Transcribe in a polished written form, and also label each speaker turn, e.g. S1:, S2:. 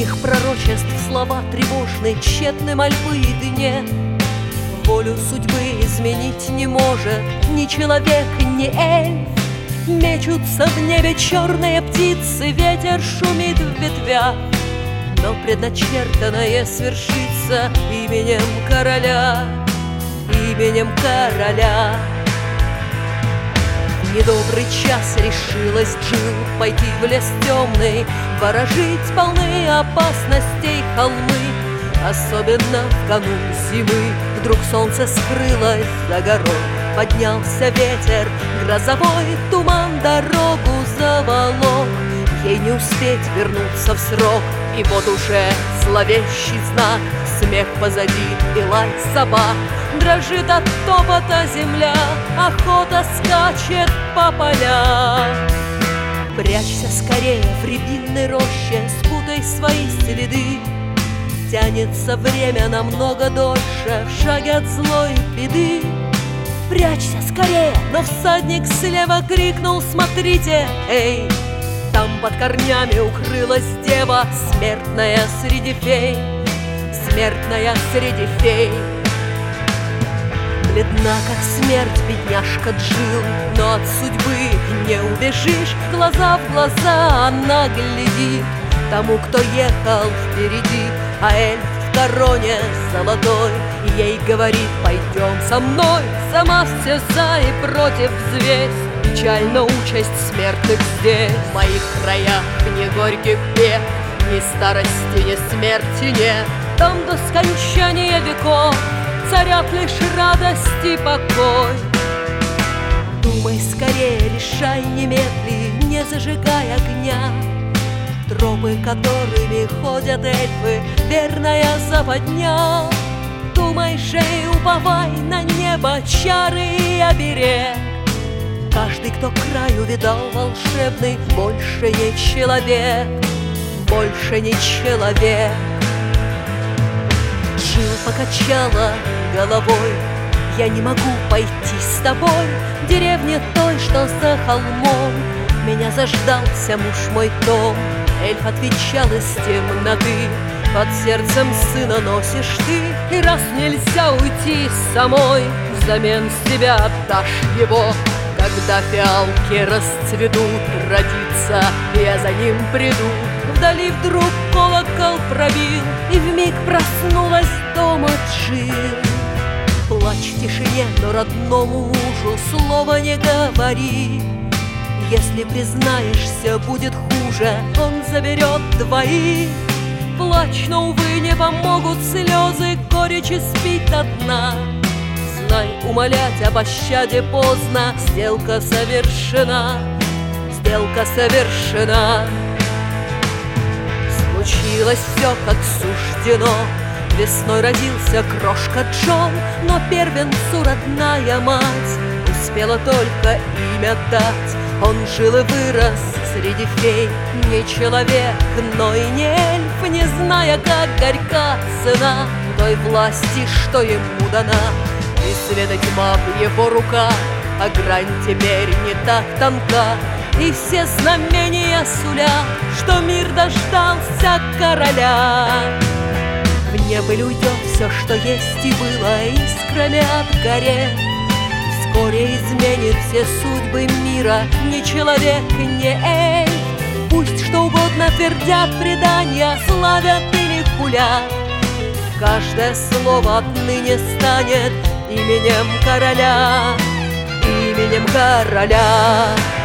S1: Одних пророчеств слова тревожны, тщетны мольбы и дне. Волю судьбы изменить не может ни человек, ни эльф. Мечутся в небе черные птицы, ветер шумит в ветвях. Но предначертанное свершится именем короля, именем короля. В недобрый час решилась Джил пойти в лес темный, ворожить полны опасностей холмы. Особенно в канун зимы вдруг солнце скрылось за горой. Поднялся ветер, грозовой туман дорогу заволок. Ей не успеть вернуться в срок, и вот уже зловещий знак. Смех позади и лай собак. Дрожит от топота земля, охота скачет по полям. Прячься скорее в рябинной роще, спутай свои следы. Тянется время намного дольше, в шаге от злой беды. Прячься скорее, но всадник слева крикнул: смотрите, эй! Там под корнями укрылась дева, смертная среди фей, смертная среди фей. Бледна, как смерть, бедняжка Джил, но от судьбы не убежишь. Глаза в глаза она глядит тому, кто ехал впереди, а эльф в короне золотой ей говорит: пойдем со мной. Сама все за и против взвесь, печальна участь смертных здесь. В моих краях ни горьких бед, ни старости, ни смерти нет. Там до скончания веков царят лишь радость и покой. Думай скорее, решай немедли, не зажигай огня. Тропы, которыми ходят эльфы, верная западня. Думай же и уповай на небо, чары и оберег. Каждый, кто краю видал волшебный, больше не человек, больше не человек. Джил покачала головой: я не могу пойти с тобой. В деревне той, что за холмом, меня заждался муж мой Том. Эльф отвечал из темноты: под сердцем сына носишь ты, и раз нельзя уйти самой, взамен себя отдашь его. Когда фиалки расцветут, родится, я за ним приду. Вдали вдруг колокол пробил, и вмиг проснулась дома Джил. Плачь в тишине, но родному мужу слова не говори. Если признаешься, будет хуже, он заберет двоих. Плачь, но, увы, не помогут слезы, горечь испить до дна. Знай, умолять о пощаде поздно, сделка совершена, сделка совершена. Случилось все, как суждено. Весной родился крошка Джон, но первенцу родная мать успела только имя дать. Он жил и вырос среди фей, не человек, но и не эльф, не зная, как горька цена той власти, что ему дана. И света тьма в его руках, а грань теперь не так тонка. И все знамения сулят, что мир дождался короля. В небо уйдет все, что есть и было, искрами отгорет. Вскоре изменит все судьбы мира ни человек, ни эльф. Пусть что угодно твердят предания, славят или хулят, каждое слово отныне станет именем короля, именем короля.